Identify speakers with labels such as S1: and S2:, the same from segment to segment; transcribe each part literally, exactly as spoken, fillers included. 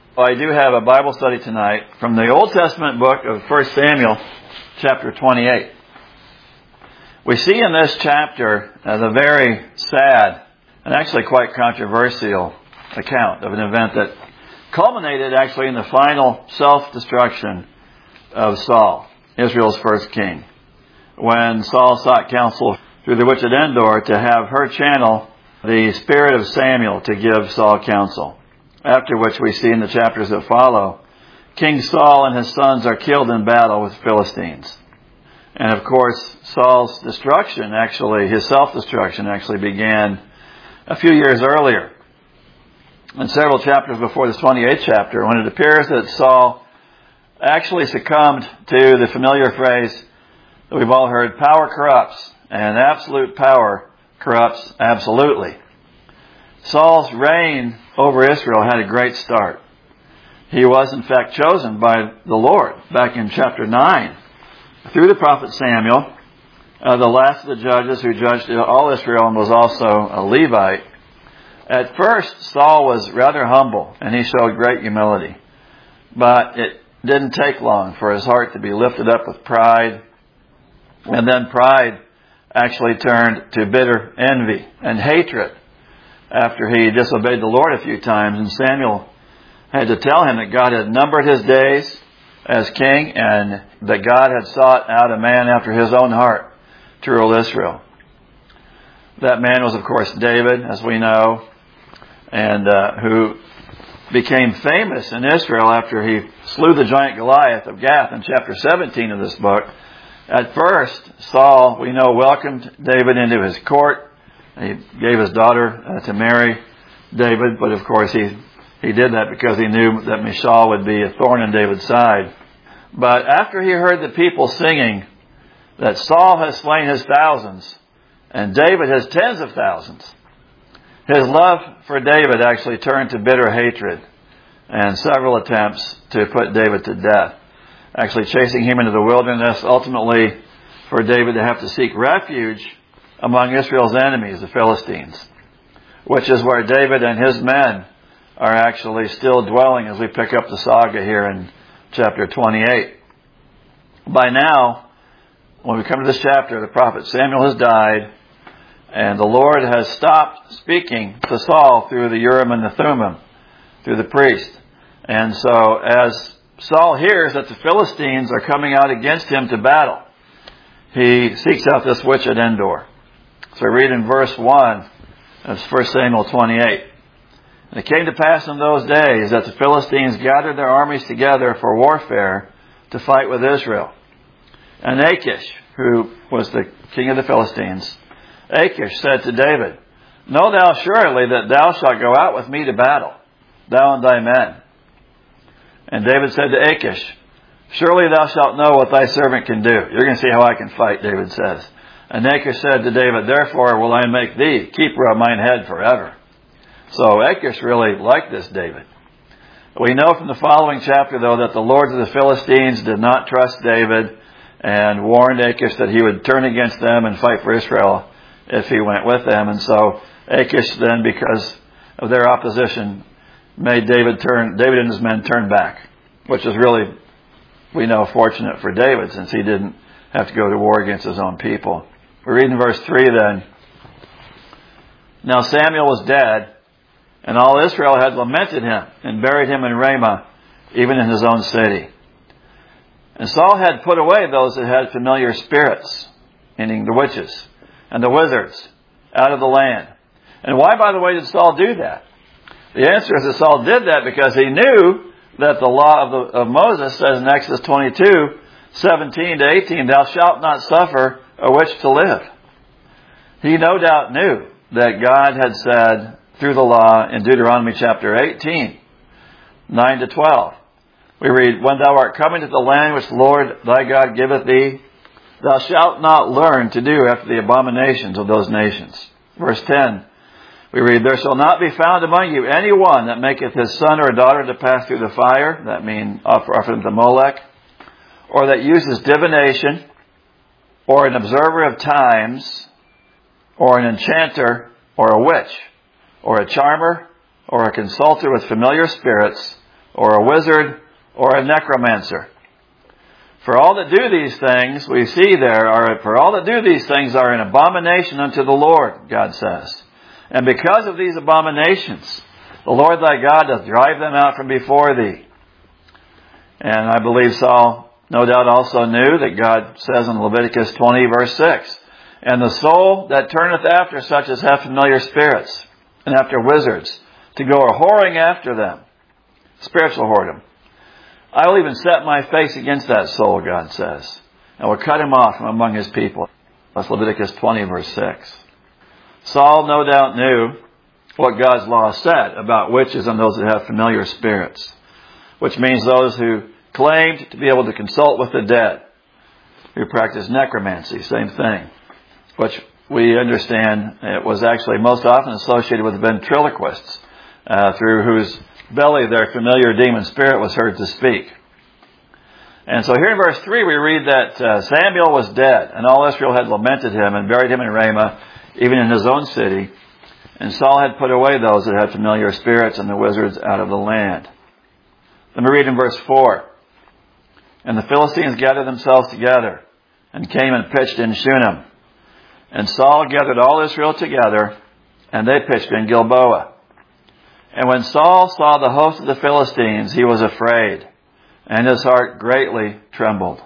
S1: Well, I do have a Bible study tonight from the Old Testament book of First Samuel, chapter twenty-eight. We see in this chapter uh, the very sad and actually quite controversial account of an event that culminated actually in the final self-destruction of Saul, Israel's first king, when Saul sought counsel through the witch at Endor to have her channel the spirit of Samuel to give Saul counsel. After which we see in the chapters that follow, King Saul and his sons are killed in battle with Philistines. And of course, Saul's destruction, actually, his self-destruction actually began a few years earlier. In several chapters before this twenty-eighth chapter, when it appears that Saul actually succumbed to the familiar phrase that we've all heard, power corrupts, and absolute power corrupts absolutely. Saul's reign over Israel had a great start. He was in fact chosen by the Lord back in chapter nine through the prophet Samuel, uh, the last of the judges who judged all Israel and was also a Levite. At first, Saul was rather humble and he showed great humility. But it didn't take long for his heart to be lifted up with pride. And then pride actually turned to bitter envy and hatred after he disobeyed the Lord a few times. And Samuel had to tell him that God had numbered his days as king and that God had sought out a man after his own heart to rule Israel. That man was, of course, David, as we know, and uh, who became famous in Israel after he slew the giant Goliath of Gath in chapter seventeen of this book. At first, Saul, we know, welcomed David into his court. He gave his daughter uh, to marry David, but of course he he did that because he knew that Michal would be a thorn in David's side. But after he heard the people singing that Saul has slain his thousands and David his tens of thousands, his love for David actually turned to bitter hatred and several attempts to put David to death, actually chasing him into the wilderness, ultimately for David to have to seek refuge among Israel's enemies, the Philistines, which is where David and his men are actually still dwelling as we pick up the saga here in chapter twenty-eight. By now, when we come to this chapter, the prophet Samuel has died, and the Lord has stopped speaking to Saul through the Urim and the Thummim, through the priest. And so as Saul hears that the Philistines are coming out against him to battle, he seeks out this witch at Endor. So we read in verse one of First Samuel twenty-eight. And it came to pass in those days that the Philistines gathered their armies together for warfare to fight with Israel. And Achish, who was the king of the Philistines, Achish said to David, Know thou surely that thou shalt go out with me to battle, thou and thy men. And David said to Achish, Surely thou shalt know what thy servant can do. You're going to see how I can fight, David says. And Achish said to David, Therefore will I make thee keeper of mine head forever. So Achish really liked this David. We know from the following chapter, though, that the lords of the Philistines did not trust David and warned Achish that he would turn against them and fight for Israel if he went with them. And so Achish then, because of their opposition, made David turn, David and his men turn back, which is really, we know, fortunate for David since he didn't have to go to war against his own people. We read in verse three then, Now Samuel was dead, and all Israel had lamented him and buried him in Ramah, even in his own city. And Saul had put away those that had familiar spirits, meaning the witches and the wizards, out of the land. And why, by the way, did Saul do that? The answer is that Saul did that because he knew that the law of, the, of Moses says in Exodus twenty-two, seventeen to eighteen, Thou shalt not suffer a witch to live. He no doubt knew that God had said through the law in Deuteronomy chapter eighteen, nine to twelve. We read, When thou art coming to the land which the Lord thy God giveth thee, thou shalt not learn to do after the abominations of those nations. Verse ten, we read, There shall not be found among you any one that maketh his son or daughter to pass through the fire, that means offer, offer them to Molech, or that uses divination, or an observer of times, or an enchanter, or a witch, or a charmer, or a consulter with familiar spirits, or a wizard, or a necromancer. For all that do these things, we see there, are, for all that do these things are an abomination unto the Lord, God says. And because of these abominations, the Lord thy God doth drive them out from before thee. And I believe Saul no doubt also knew that God says in Leviticus twenty verse six, and the soul that turneth after such as have familiar spirits, and after wizards, to go a whoring after them, spiritual whoredom, I will even set my face against that soul, God says, and will cut him off from among his people. That's Leviticus twenty verse six. Saul no doubt knew what God's law said about witches and those that have familiar spirits, which means those who claimed to be able to consult with the dead, who practiced necromancy, same thing, which we understand it was actually most often associated with ventriloquists, uh, through whose belly their familiar demon spirit was heard to speak. And so here in verse three we read that uh, Samuel was dead, and all Israel had lamented him and buried him in Ramah, even in his own city. And Saul had put away those that had familiar spirits and the wizards out of the land. Let me read in verse four. And the Philistines gathered themselves together and came and pitched in Shunem. And Saul gathered all Israel together, and they pitched in Gilboa. And when Saul saw the host of the Philistines, he was afraid, and his heart greatly trembled.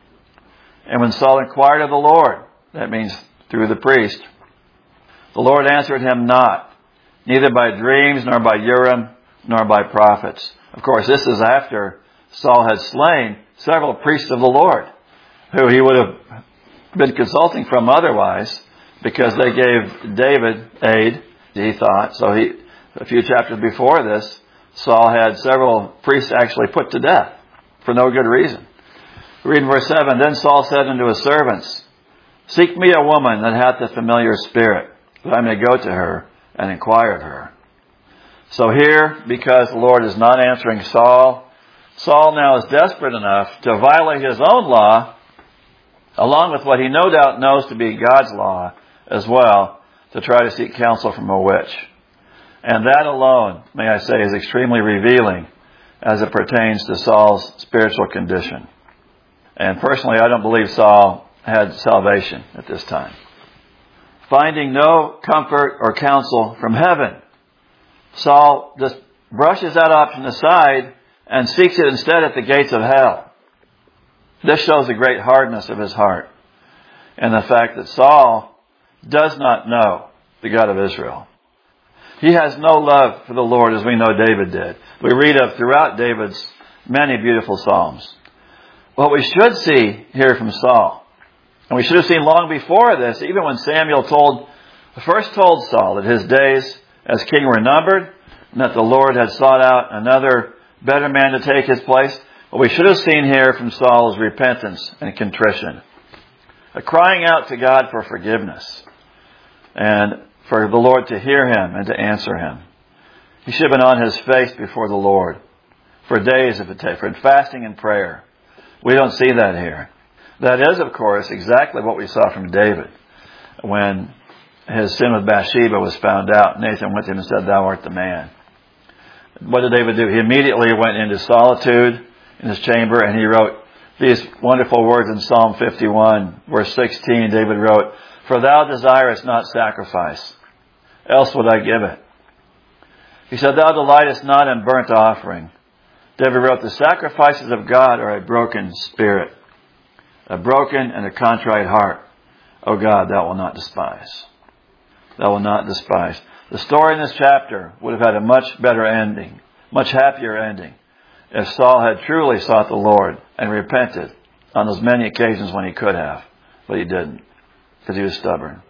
S1: And when Saul inquired of the Lord, that means through the priest, the Lord answered him not, neither by dreams, nor by Urim, nor by prophets. Of course, this is after Saul had slain several priests of the Lord, who he would have been consulting from otherwise, because they gave David aid, he thought. So he, a few chapters before this, Saul had several priests actually put to death for no good reason. Read in verse seven, Then Saul said unto his servants, Seek me a woman that hath a familiar spirit, that I may go to her and inquire of her. So here, because the Lord is not answering Saul, Saul now is desperate enough to violate his own law, along with what he no doubt knows to be God's law as well, to try to seek counsel from a witch. And that alone, may I say, is extremely revealing as it pertains to Saul's spiritual condition. And personally, I don't believe Saul had salvation at this time. Finding no comfort or counsel from heaven, Saul just brushes that option aside and seeks it instead at the gates of hell. This shows the great hardness of his heart and the fact that Saul does not know the God of Israel. He has no love for the Lord as we know David did. We read of throughout David's many beautiful Psalms. What we should see here from Saul, and we should have seen long before this, even when Samuel told, first told Saul that his days as king were numbered, and that the Lord had sought out another better man to take his place. What we should have seen here from Saul is repentance and contrition, a crying out to God for forgiveness, and for the Lord to hear him and to answer him. He should have been on his face before the Lord for days if it takes, for fasting and prayer. We don't see that here. That is, of course, exactly what we saw from David when his sin with Bathsheba was found out. Nathan went to him and said, Thou art the man. What did David do? He immediately went into solitude in his chamber, and he wrote these wonderful words in Psalm fifty-one, verse sixteen. David wrote, For thou desirest not sacrifice, else would I give it. He said, Thou delightest not in burnt offering. David wrote, The sacrifices of God are a broken spirit, a broken and a contrite heart. O God, thou wilt not despise. Thou wilt not despise. The story in this chapter would have had a much better ending, much happier ending, if Saul had truly sought the Lord and repented on those many occasions when he could have, but he didn't, because he was stubborn.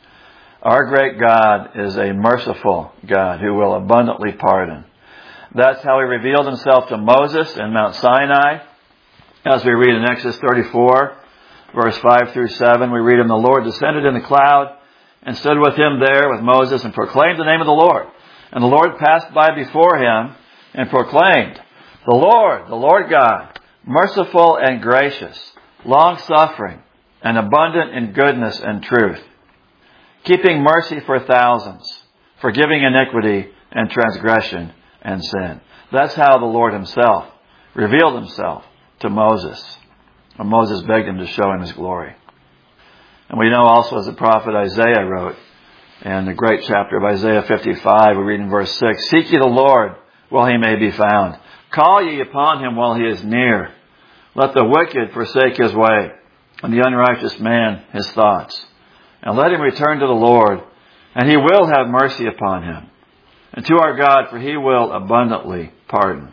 S1: Our great God is a merciful God who will abundantly pardon. That's how he revealed himself to Moses in Mount Sinai. As we read in Exodus thirty-four, verse five through seven, we read, And the Lord descended in the cloud and stood with him there with Moses and proclaimed the name of the Lord. And the Lord passed by before him and proclaimed, The Lord, the Lord God, merciful and gracious, long-suffering, and abundant in goodness and truth, keeping mercy for thousands, forgiving iniquity and transgression and sin. That's how the Lord himself revealed himself to Moses, when Moses begged him to show him his glory. And we know also, as the prophet Isaiah wrote in the great chapter of Isaiah fifty-five, we read in verse six, "Seek ye the Lord while he may be found. Call ye upon him while he is near. Let the wicked forsake his way, and the unrighteous man his thoughts. And let him return to the Lord, and he will have mercy upon him. And to our God, for he will abundantly pardon."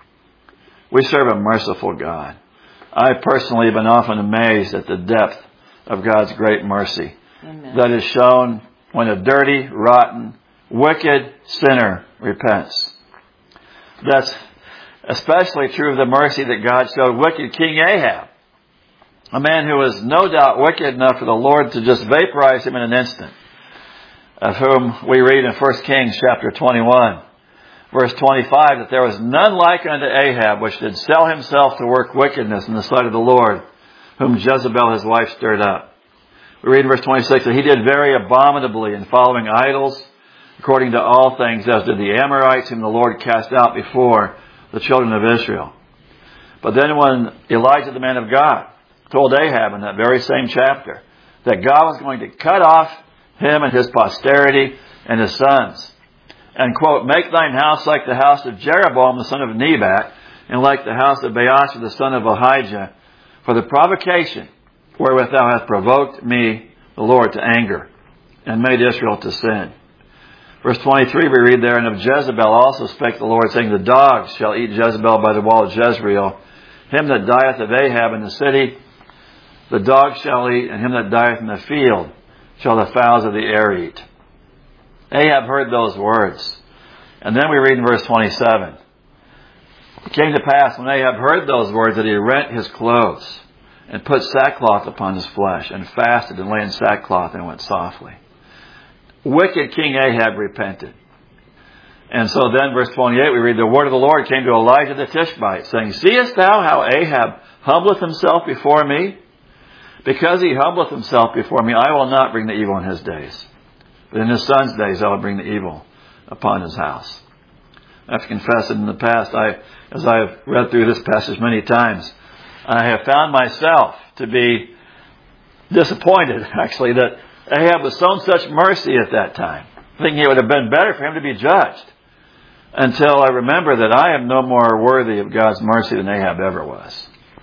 S1: We serve a merciful God. I personally have been often amazed at the depth of God's great mercy. Amen. That is shown when a dirty, rotten, wicked sinner repents. That's especially true of the mercy that God showed wicked King Ahab, a man who was no doubt wicked enough for the Lord to just vaporize him in an instant, of whom we read in First Kings chapter twenty-one, verse twenty-five, that there was none like unto Ahab, which did sell himself to work wickedness in the sight of the Lord, whom Jezebel his wife stirred up. We read in verse twenty-six that he did very abominably in following idols, according to all things, as did the Amorites, whom the Lord cast out before the children of Israel. But then when Elijah, the man of God, told Ahab in that very same chapter that God was going to cut off him and his posterity and his sons, and, quote, "Make thine house like the house of Jeroboam the son of Nebat, and like the house of Baasha the son of Ahijah, for the provocation wherewith thou hast provoked me, the Lord, to anger, and made Israel to sin." Verse twenty-three, we read there, "And of Jezebel also spake the Lord, saying, The dogs shall eat Jezebel by the wall of Jezreel. Him that dieth of Ahab in the city, the dogs shall eat, and him that dieth in the field shall the fowls of the air eat." Ahab heard those words. And then we read in verse twenty-seven, "It came to pass, when Ahab heard those words, that he rent his clothes, and put sackcloth upon his flesh, and fasted, and lay in sackcloth, and went softly." Wicked King Ahab repented. And so then, verse twenty-eight, we read, "The word of the Lord came to Elijah the Tishbite, saying, Seest thou how Ahab humbleth himself before me? Because he humbleth himself before me, I will not bring the evil in his days. But in his son's days I will bring the evil upon his house." I have to confess that in the past, I, as I have read through this passage many times, I have found myself to be disappointed, actually, that Ahab was shown such mercy at that time, thinking it would have been better for him to be judged, until I remember that I am no more worthy of God's mercy than Ahab ever was.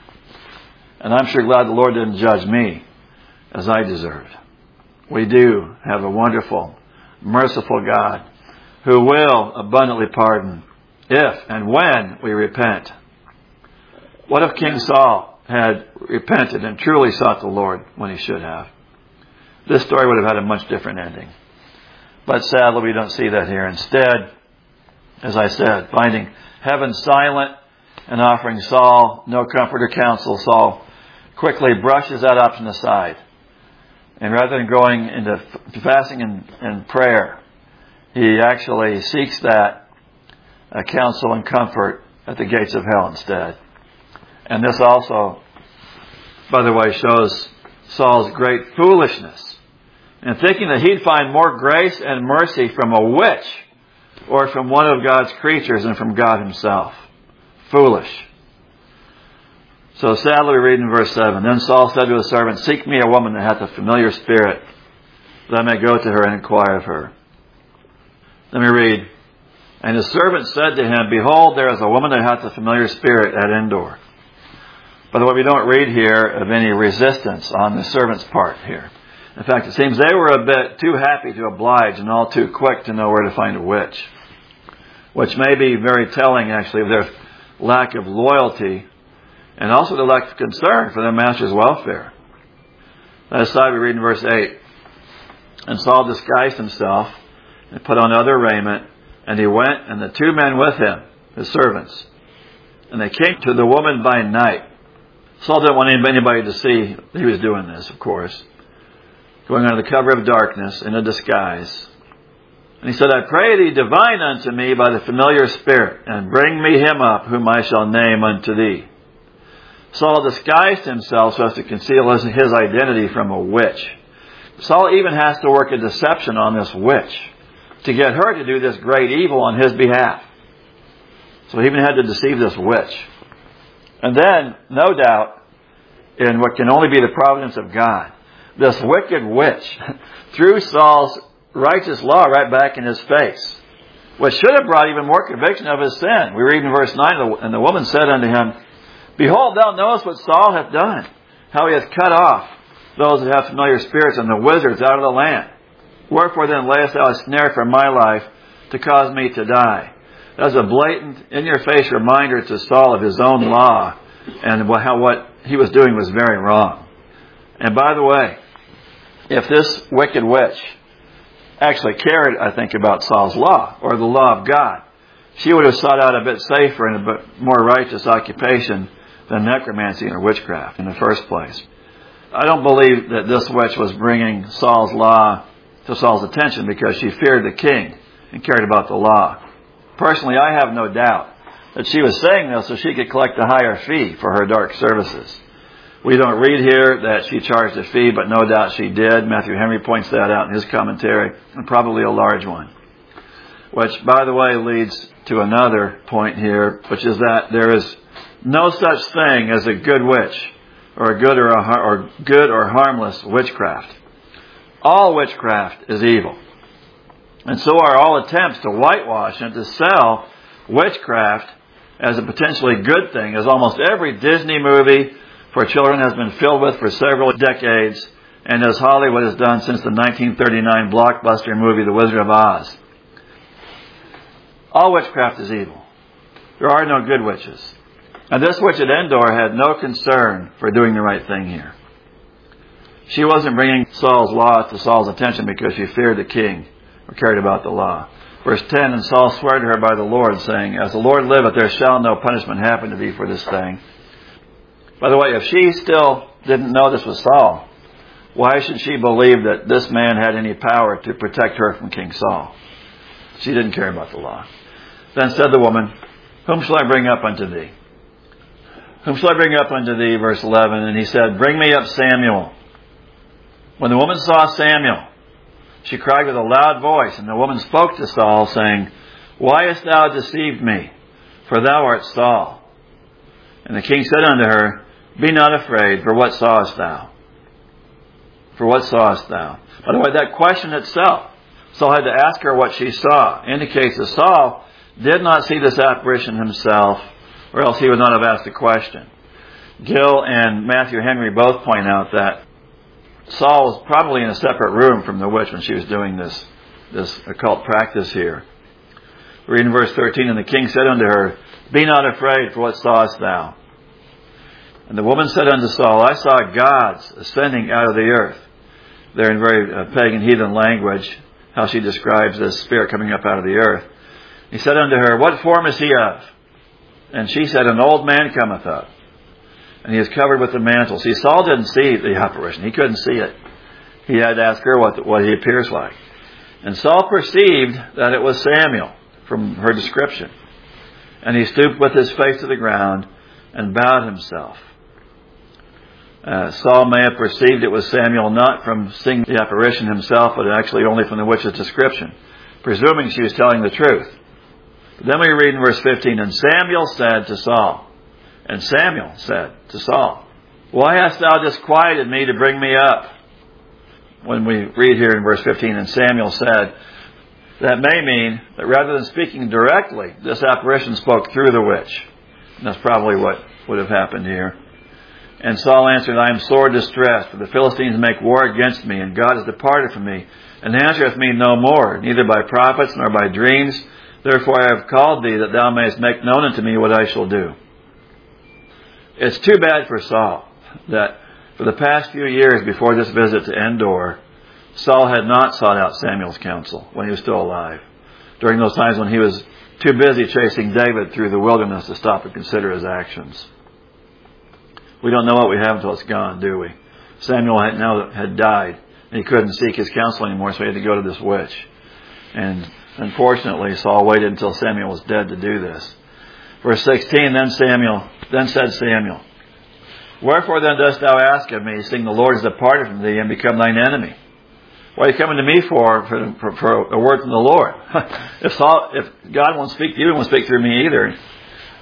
S1: And I'm sure glad the Lord didn't judge me as I deserved. We do have a wonderful, merciful God who will abundantly pardon if and when we repent. What if King Saul had repented and truly sought the Lord when he should have? This story would have had a much different ending. But sadly, we don't see that here. Instead, as I said, finding heaven silent and offering Saul no comfort or counsel, Saul quickly brushes that option aside. And rather than going into fasting and, and prayer, he actually seeks that uh, counsel and comfort at the gates of hell instead. And this also, by the way, shows Saul's great foolishness in thinking that he'd find more grace and mercy from a witch or from one of God's creatures than from God himself. Foolish. So sadly we read in verse seven, "Then Saul said to his servant, Seek me a woman that hath a familiar spirit, that I may go to her and inquire of her." Then we read, "And his servant said to him, Behold, there is a woman that hath a familiar spirit at Endor." By the way, we don't read here of any resistance on the servant's part here. In fact, it seems they were a bit too happy to oblige and all too quick to know where to find a witch, which may be very telling, actually, of their lack of loyalty and also their lack of concern for their master's welfare. That aside, we read in verse eight, "And Saul disguised himself and put on other raiment, and he went, and the two men with him, his servants. And they came to the woman by night." Saul didn't want anybody to see he was doing this, of course. Going under the cover of darkness in a disguise. And he said, "I pray thee, divine unto me by the familiar spirit, and bring me him up, whom I shall name unto thee." Saul disguised himself so as to conceal his, his identity from a witch. Saul even has to work a deception on this witch to get her to do this great evil on his behalf. So he even had to deceive this witch. And then, no doubt, in what can only be the providence of God, this wicked witch threw Saul's righteous law right back in his face, which should have brought even more conviction of his sin. We read in verse nine, and the woman said unto him, Behold, thou knowest what Saul hath done, how he hath cut off those that have familiar spirits and the wizards out of the land. Wherefore then layest thou a snare for my life to cause me to die? That's a blatant, in-your-face reminder to Saul of his own law and how what he was doing was very wrong. And by the way, if this wicked witch actually cared, I think, about Saul's law or the law of God, she would have sought out a bit safer and a bit more righteous occupation than necromancy or witchcraft in the first place. I don't believe that this witch was bringing Saul's law to Saul's attention because she feared the king and cared about the law. Personally, I have no doubt that she was saying this so she could collect a higher fee for her dark services. We don't read here that she charged a fee, but no doubt she did. Matthew Henry points that out in his commentary, and probably a large one. Which, by the way, leads to another point here, which is that there is no such thing as a good witch or a good or, a har- or good or harmless witchcraft. All witchcraft is evil. And so are all attempts to whitewash and to sell witchcraft as a potentially good thing, as almost every Disney movie for children has been filled with for several decades, and as Hollywood has done since the nineteen thirty-nine blockbuster movie The Wizard of Oz. All witchcraft is evil. There are no good witches. And this witch at Endor had no concern for doing the right thing here. She wasn't bringing Saul's law to Saul's attention because she feared the king or cared about the law. Verse ten, And Saul swore to her by the Lord, saying, As the Lord liveth, there shall no punishment happen to thee for this thing. By the way, if she still didn't know this was Saul, why should she believe that this man had any power to protect her from King Saul? She didn't care about the law. Then said the woman, Whom shall I bring up unto thee? Whom shall I bring up unto thee? Verse eleven, And he said, Bring me up Samuel. When the woman saw Samuel, she cried with a loud voice, and the woman spoke to Saul, saying, Why hast thou deceived me? For thou art Saul. And the king said unto her, Be not afraid, for what sawest thou? For what sawest thou? By the way, that question itself, Saul had to ask her what she saw, indicates that Saul did not see this apparition himself, or else he would not have asked the question. Gill and Matthew Henry both point out that Saul was probably in a separate room from the witch when she was doing this, this occult practice here. Read in verse thirteen, And the king said unto her, Be not afraid, for what sawest thou? And the woman said unto Saul, I saw gods ascending out of the earth. There in very uh, pagan heathen language, how she describes this spirit coming up out of the earth. He said unto her, What form is he of? And she said, An old man cometh up, and he is covered with a mantle. See, Saul didn't see the apparition. He couldn't see it. He had to ask her what, what he appears like. And Saul perceived that it was Samuel from her description. And he stooped with his face to the ground and bowed himself. Uh, Saul may have perceived it was Samuel not from seeing the apparition himself, but actually only from the witch's description, presuming she was telling the truth. But then we read in verse fifteen, And Samuel said to Saul, And Samuel said to Saul, Why hast thou disquieted me to bring me up? When we read here in verse fifteen, And Samuel said, that may mean that rather than speaking directly, this apparition spoke through the witch. And that's probably what would have happened here. And Saul answered, I am sore distressed, for the Philistines make war against me, and God has departed from me, and answereth me no more, neither by prophets nor by dreams. Therefore I have called thee, that thou mayest make known unto me what I shall do. It's too bad for Saul that for the past few years before this visit to Endor, Saul had not sought out Samuel's counsel when he was still alive, during those times when he was too busy chasing David through the wilderness to stop and consider his actions. We don't know what we have until it's gone, do we? Samuel had now had died, and he couldn't seek his counsel anymore, so he had to go to this witch. And unfortunately, Saul waited until Samuel was dead to do this. Verse sixteen, Then Samuel, then said Samuel, Wherefore then dost thou ask of me, seeing the Lord is departed from thee and become thine enemy? What are you coming to me for, for, for, for a word from the Lord? if, Saul, if God won't speak to you, he won't speak through me either.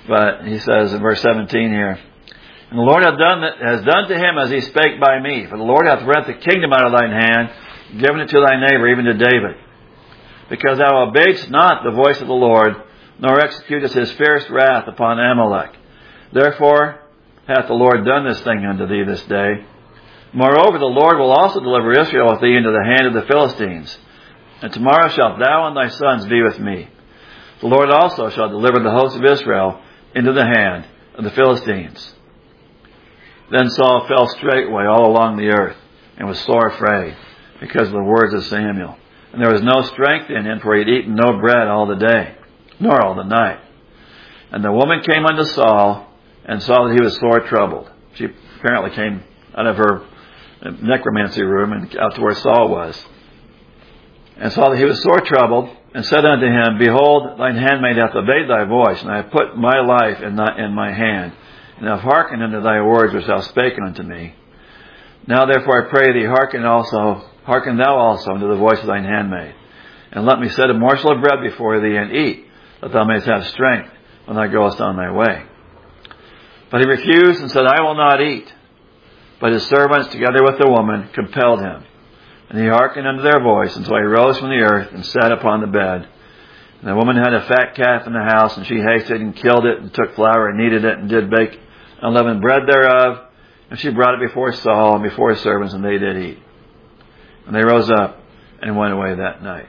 S1: But he says in verse seventeen here, and the Lord hath done, has done to him as he spake by me. For the Lord hath rent the kingdom out of thine hand, given it to thy neighbor, even to David. Because thou obeyedst not the voice of the Lord, nor executest his fierce wrath upon Amalek. Therefore hath the Lord done this thing unto thee this day. Moreover, the Lord will also deliver Israel with thee into the hand of the Philistines. And tomorrow shalt thou and thy sons be with me. The Lord also shall deliver the host of Israel into the hand of the Philistines. Then Saul fell straightway all along the earth, and was sore afraid, because of the words of Samuel. And there was no strength in him, for he had eaten no bread all the day, nor all the night. And the woman came unto Saul, and saw that he was sore troubled. She apparently came out of her necromancy room and out to where Saul was, and saw that he was sore troubled, and said unto him, Behold, thine handmaid hath obeyed thy voice, and I have put my life in, thy, in my hand, and have hearkened unto thy words which thou spake unto me. Now therefore I pray thee, hearken also, hearken thou also unto the voice of thine handmaid, and let me set a morsel of bread before thee, and eat, that thou mayest have strength when thou goest on thy way. But he refused, and said, I will not eat. But his servants, together with the woman, compelled him. And he hearkened unto their voice, until he rose from the earth, and sat upon the bed. And the woman had a fat calf in the house, and she hasted and killed it, and took flour and kneaded it, and did bake unleavened bread thereof. And she brought it before Saul and before his servants, and they did eat. And they rose up and went away that night.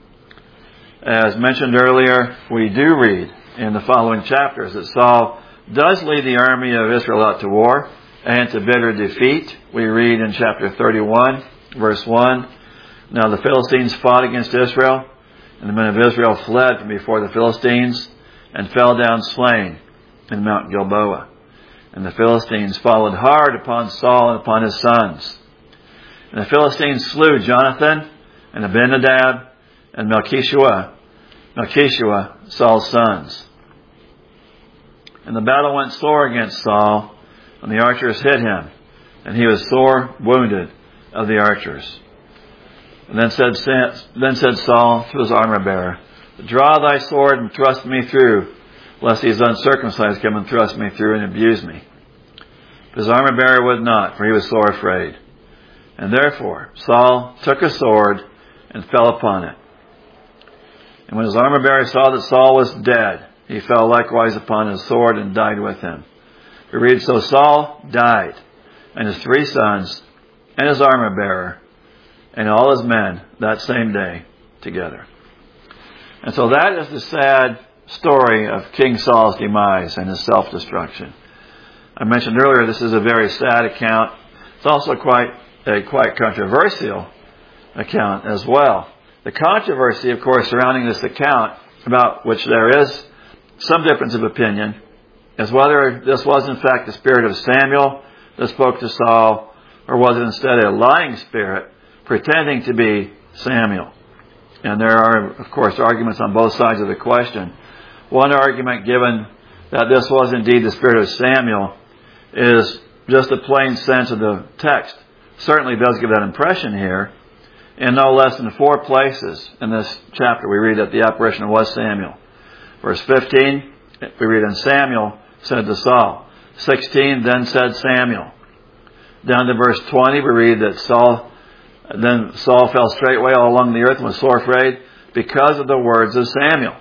S1: As mentioned earlier, we do read in the following chapters that Saul does lead the army of Israel out to war and to bitter defeat. We read in chapter thirty-one, verse one, Now the Philistines fought against Israel, and the men of Israel fled from before the Philistines, and fell down slain in Mount Gilboa. And the Philistines followed hard upon Saul and upon his sons. And the Philistines slew Jonathan, and Abinadab, and Melchishua, Melchishua, Saul's sons. And the battle went sore against Saul, and the archers hit him, and he was sore wounded of the archers. And then said, then said Saul to his armor-bearer, Draw thy sword and thrust me through, lest these uncircumcised come and thrust me through and abuse me. But his armor-bearer would not, for he was sore afraid. And therefore Saul took a sword and fell upon it. And when his armor-bearer saw that Saul was dead, he fell likewise upon his sword and died with him. We read, So Saul died, and his three sons, and his armor-bearer, and all his men that same day together. And so that is the sad story of King Saul's demise and his self-destruction. I mentioned earlier this is a very sad account. It's also quite a quite controversial account as well. The controversy, of course, surrounding this account, about which there is some difference of opinion, is whether this was in fact the spirit of Samuel that spoke to Saul, or was it instead a lying spirit pretending to be Samuel. And there are, of course, arguments on both sides of the question. One argument given that this was indeed the spirit of Samuel is just a plain sense of the text. Certainly does give that impression here. In no less than four places in this chapter we read that the apparition was Samuel. Verse fifteen, we read, And Samuel said to Saul. sixteen, Then said Samuel. Down to verse twenty, we read that Saul, then Saul fell straightway all along the earth and was sore afraid because of the words of Samuel.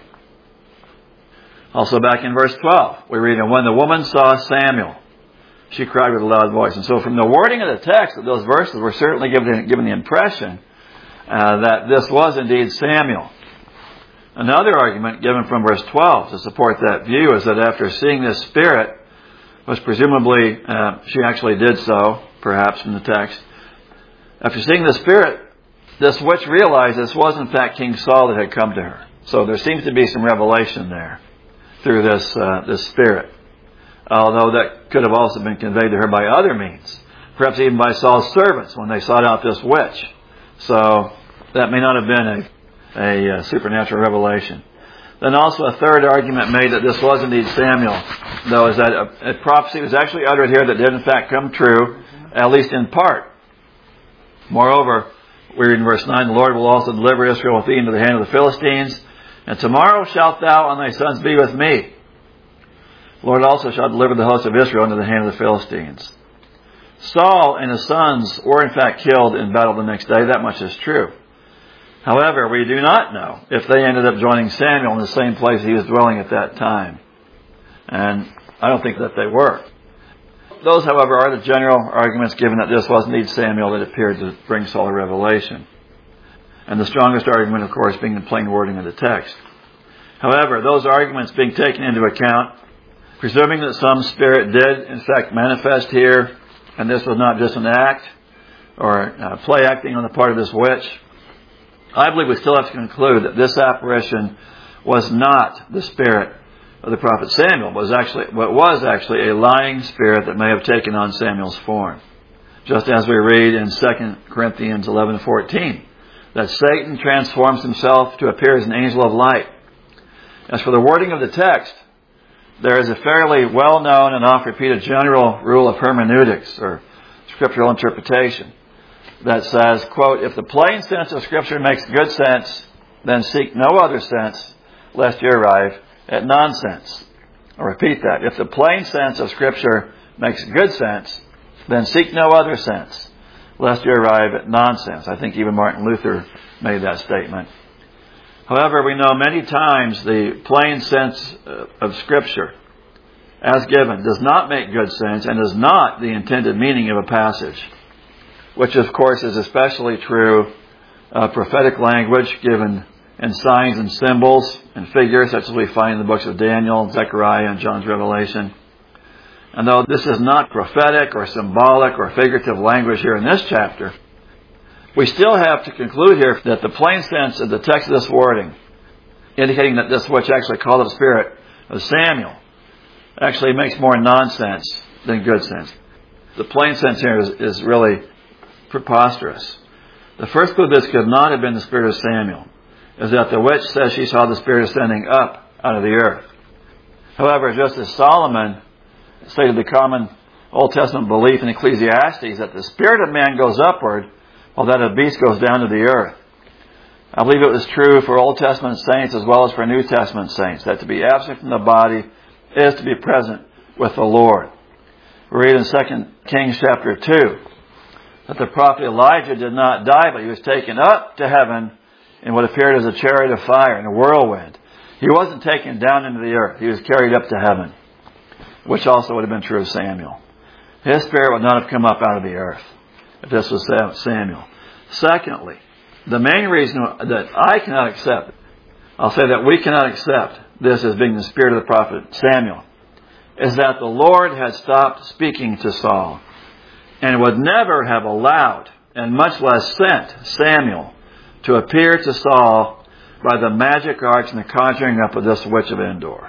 S1: Also back in verse twelve, we read, And when the woman saw Samuel, she cried with a loud voice. And so from the wording of the text of those verses, we're certainly given, given the impression uh, that this was indeed Samuel. Another argument given from verse twelve to support that view is that after seeing this spirit, which presumably uh, she actually did so, perhaps from the text, after seeing the spirit, this witch realized this was in fact King Saul that had come to her. So there seems to be some revelation there through this uh, this spirit. Although that could have also been conveyed to her by other means. Perhaps even by Saul's servants when they sought out this witch. So that may not have been a, a, a supernatural revelation. Then also a third argument made that this was indeed Samuel, though, is that a, a prophecy was actually uttered here that did in fact come true, at least in part. Moreover, we read in verse nine, The Lord will also deliver Israel with thee into the hand of the Philistines, and tomorrow shalt thou and thy sons be with me. The Lord also shall deliver the host of Israel into the hand of the Philistines. Saul and his sons were in fact killed in battle the next day. That much is true. However, we do not know if they ended up joining Samuel in the same place he was dwelling at that time. And I don't think that they were. Those, however, are the general arguments given that this was indeed Samuel that appeared to bring Saul a revelation. And the strongest argument, of course, being the plain wording of the text. However, those arguments being taken into account, presuming that some spirit did, in fact, manifest here, and this was not just an act or uh, play acting on the part of this witch, I believe we still have to conclude that this apparition was not the spirit of the prophet Samuel, but was actually, what was actually a lying spirit that may have taken on Samuel's form. Just as we read in Second Corinthians eleven fourteen, that Satan transforms himself to appear as an angel of light. As for the wording of the text, there is a fairly well-known and oft-repeated general rule of hermeneutics, or scriptural interpretation, that says, quote, if the plain sense of Scripture makes good sense, then seek no other sense, lest you arrive at nonsense. I'll repeat that. If the plain sense of Scripture makes good sense, then seek no other sense, lest you arrive at nonsense. I think even Martin Luther made that statement. However, we know many times the plain sense of Scripture, as given, does not make good sense and is not the intended meaning of a passage, which of course is especially true of prophetic language given in signs and symbols and figures such as we find in the books of Daniel, Zechariah, and John's Revelation. And though this is not prophetic or symbolic or figurative language here in this chapter, we still have to conclude here that the plain sense of the text of this wording, indicating that this witch actually called the spirit of Samuel, actually makes more nonsense than good sense. The plain sense here is, is really preposterous. The first clue this could not have been the spirit of Samuel is that the witch says she saw the spirit ascending up out of the earth. However, just as Solomon stated the common Old Testament belief in Ecclesiastes that the spirit of man goes upward while that of beast goes down to the earth, I believe it was true for Old Testament saints as well as for New Testament saints, that to be absent from the body is to be present with the Lord. We read in Second Kings chapter two that the prophet Elijah did not die, but he was taken up to heaven in what appeared as a chariot of fire in a whirlwind. He wasn't taken down into the earth. He was carried up to heaven, which also would have been true of Samuel. His spirit would not have come up out of the earth if this was Samuel. Secondly, the main reason that I cannot accept, I'll say that we cannot accept this as being the spirit of the prophet Samuel, is that the Lord had stopped speaking to Saul and would never have allowed, and much less sent, Samuel to appear to Saul by the magic arts and the conjuring up of this witch of Endor.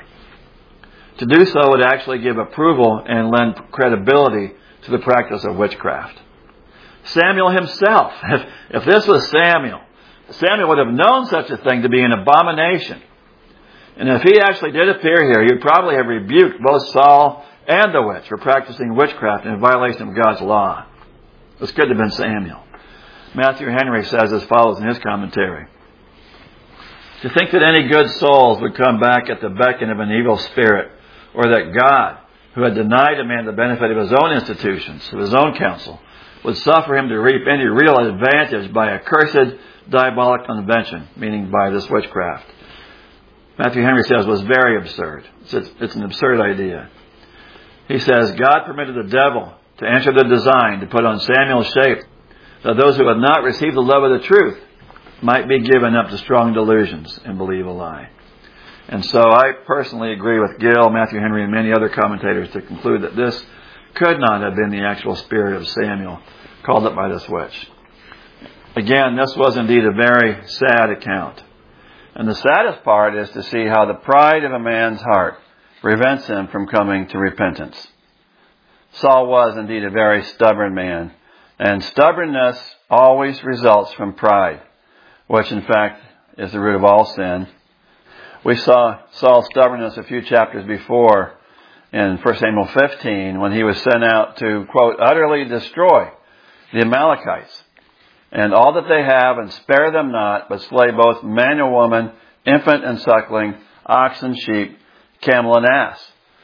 S1: To do so would actually give approval and lend credibility to the practice of witchcraft. Samuel himself, if, if this was Samuel, Samuel would have known such a thing to be an abomination. And if he actually did appear here, he would probably have rebuked both Saul and the witch for practicing witchcraft in violation of God's law. This could have been Samuel. Matthew Henry says as follows in his commentary. To think that any good souls would come back at the beckon of an evil spirit, or that God, who had denied a man the benefit of his own institutions, of his own counsel, would suffer him to reap any real advantage by a cursed diabolic convention, meaning by this witchcraft, Matthew Henry says was very absurd. It's, it's an absurd idea. He says, God permitted the devil to enter the design to put on Samuel's shape, that those who had not received the love of the truth might be given up to strong delusions and believe a lie. And so I personally agree with Gill, Matthew Henry, and many other commentators to conclude that this could not have been the actual spirit of Samuel called up by this witch. Again, this was indeed a very sad account. And the saddest part is to see how the pride of a man's heart prevents him from coming to repentance. Saul was indeed a very stubborn man, and stubbornness always results from pride, which in fact is the root of all sin. We saw Saul's stubbornness a few chapters before in First Samuel fifteen when he was sent out to, quote, utterly destroy the Amalekites and all that they have, and spare them not, but slay both man and woman, infant and suckling, ox and sheep, camel and ass.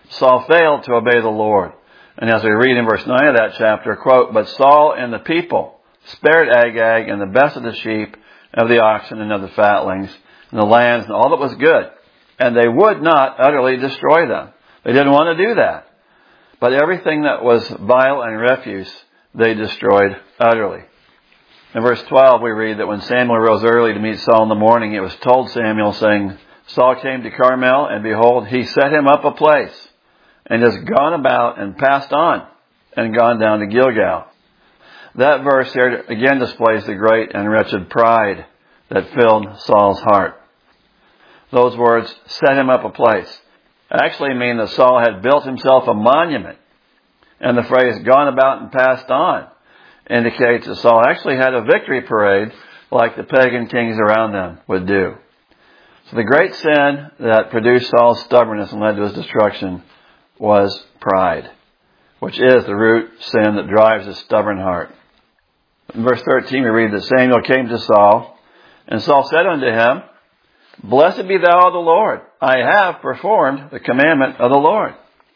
S1: Saul failed to obey the Lord. And as we read in verse nine of that chapter, quote, "But Saul and the people spared Agag and the best of the sheep, of the oxen and of the fatlings, and the lands and all that was good. And they would not utterly destroy them." They didn't want to do that. But everything that was vile and refuse, they destroyed utterly. In verse twelve, we read that when Samuel rose early to meet Saul in the morning, it was told Samuel, saying, "Saul came to Carmel, and behold, he set him up a place, and has gone about and passed on, and gone down to Gilgal." That verse here again displays the great and wretched pride that filled Saul's heart. Those words, "set him up a place," actually mean that Saul had built himself a monument. And the phrase, "gone about and passed on," indicates that Saul actually had a victory parade like the pagan kings around them would do. So the great sin that produced Saul's stubbornness and led to his destruction was pride, which is the root sin that drives a stubborn heart. In verse thirteen we read that Samuel came to Saul, and Saul said unto him, "Blessed be thou of the Lord. I have performed the commandment of the Lord."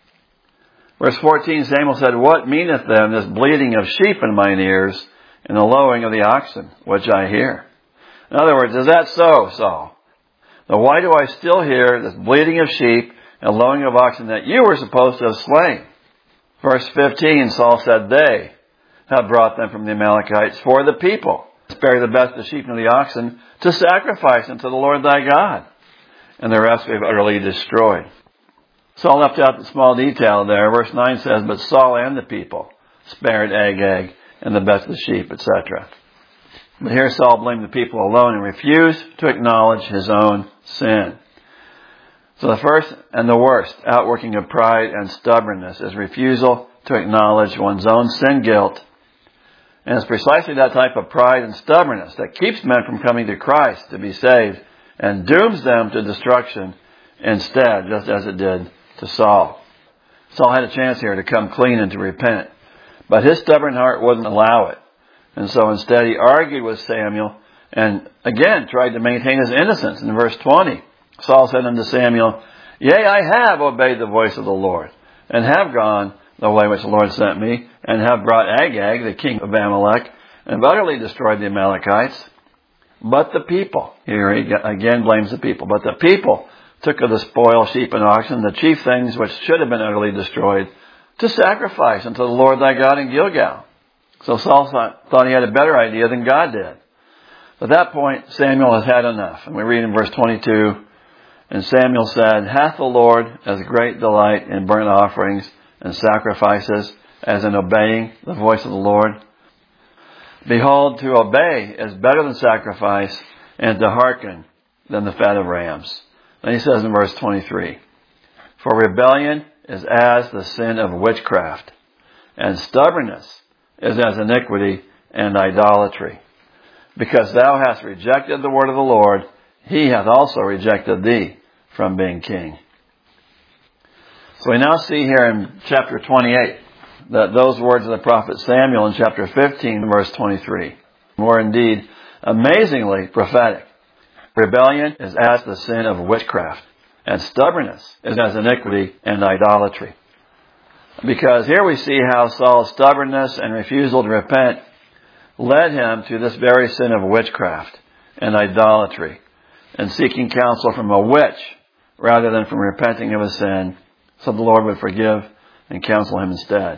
S1: Verse fourteen, Samuel said, "What meaneth then this bleating of sheep in mine ears, and the lowing of the oxen, which I hear?" In other words, is that so, Saul? Now why do I still hear this bleating of sheep and lowing of oxen that you were supposed to have slain? Verse fifteen, Saul said, "They have brought them from the Amalekites for the people. Spare the best of the sheep and the oxen to sacrifice unto the Lord thy God. And the rest we have utterly destroyed." Saul left out the small detail there. Verse nine says, "But Saul and the people spared Agag and the best of the sheep," et cetera. But here Saul blamed the people alone and refused to acknowledge his own sin. So the first and the worst outworking of pride and stubbornness is refusal to acknowledge one's own sin guilt. And it's precisely that type of pride and stubbornness that keeps men from coming to Christ to be saved and dooms them to destruction instead, just as it did to Saul. Saul had a chance here to come clean and to repent, but his stubborn heart wouldn't allow it. And so instead he argued with Samuel and again tried to maintain his innocence. In verse twenty, Saul said unto Samuel, "Yea, I have obeyed the voice of the Lord, and have gone the way which the Lord sent me, and have brought Agag, the king of Amalek, and have utterly destroyed the Amalekites. But the people," here he again blames the people, "but the people took of the spoil, sheep and oxen, the chief things which should have been utterly destroyed, to sacrifice unto the Lord thy God in Gilgal." So Saul thought, thought he had a better idea than God did. At that point, Samuel has had enough. And we read in verse twenty-two, "And Samuel said, Hath the Lord as great delight in burnt offerings and sacrifices as in obeying the voice of the Lord? Behold, to obey is better than sacrifice, and to hearken than the fat of rams." Then he says in verse twenty-three, "For rebellion is as the sin of witchcraft, and stubbornness is as iniquity and idolatry. Because thou hast rejected the word of the Lord, he hath also rejected thee from being king." So we now see here in chapter twenty-eight that those words of the prophet Samuel in chapter fifteen, verse twenty-three, were indeed amazingly prophetic. Rebellion is as the sin of witchcraft, and stubbornness is as iniquity and idolatry. Because here we see how Saul's stubbornness and refusal to repent led him to this very sin of witchcraft and idolatry, and seeking counsel from a witch rather than from repenting of his sin, so the Lord would forgive and counsel him instead.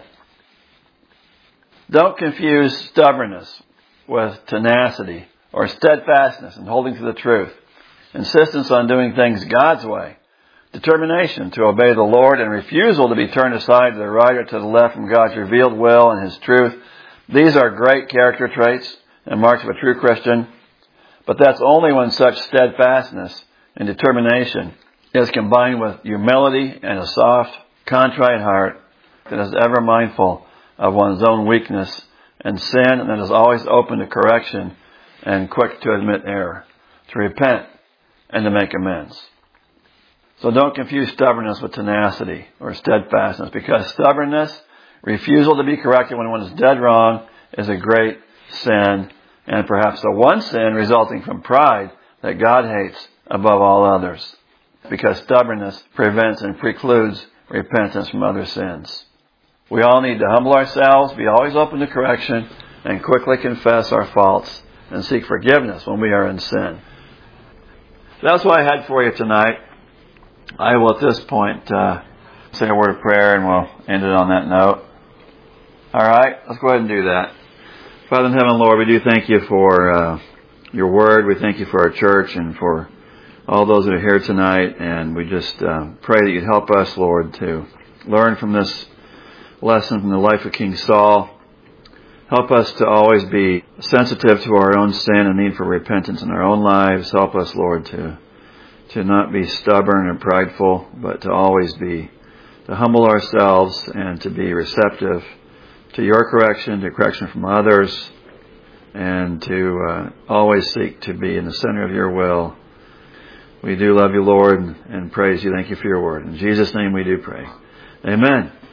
S1: Don't confuse stubbornness with tenacity or steadfastness in holding to the truth, insistence on doing things God's way, determination to obey the Lord, and refusal to be turned aside to the right or to the left from God's revealed will and His truth. These are great character traits and marks of a true Christian, but that's only when such steadfastness and determination is combined with humility and a soft, contrite heart that is ever mindful of one's own weakness and sin, and that is always open to correction and quick to admit error, to repent and to make amends. So don't confuse stubbornness with tenacity or steadfastness, because stubbornness, refusal to be corrected when one is dead wrong, is a great sin, and perhaps the one sin resulting from pride that God hates above all others, because stubbornness prevents and precludes repentance from other sins. We all need to humble ourselves, be always open to correction, and quickly confess our faults and seek forgiveness when we are in sin. That's what I had for you tonight. I will at this point uh, say a word of prayer, and we'll end it on that note. All right, let's go ahead and do that. Father in heaven, Lord, we do thank you for uh, your word. We thank you for our church and for all those that are here tonight. And we just uh, pray that you'd help us, Lord, to learn from this lesson from the life of King Saul. Help us to always be sensitive to our own sin and need for repentance in our own lives. Help us, Lord, to to not be stubborn and prideful, but to always be, to humble ourselves and to be receptive to your correction, to correction from others, and to uh, always seek to be in the center of your will. We do love you, Lord, and praise you. Thank you for your word. In Jesus' name we do pray. Amen.